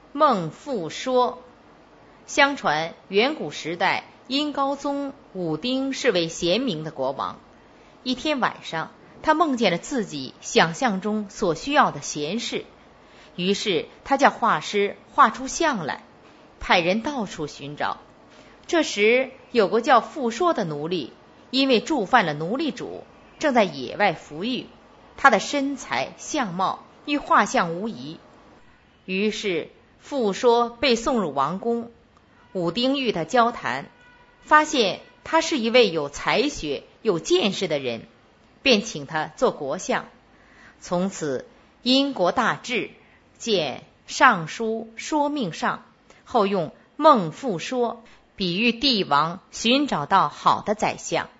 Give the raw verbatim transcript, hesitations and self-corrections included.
孟复说。相传远古时代，殷高宗武丁是位贤明的国王。一天晚上，他梦见了自己想象中所需要的贤士，于是他叫画师画出像来，派人到处寻找。这时有个叫复说的奴隶，因为触犯了奴隶主，正在野外服役，他的身材相貌与画像无疑。于是复说被送入王宫，武丁与他交谈，发现他是一位有才学有见识的人，便请他做国相。从此殷国大治，见尚书说命上，后用孟复说比喻帝王寻找到好的宰相。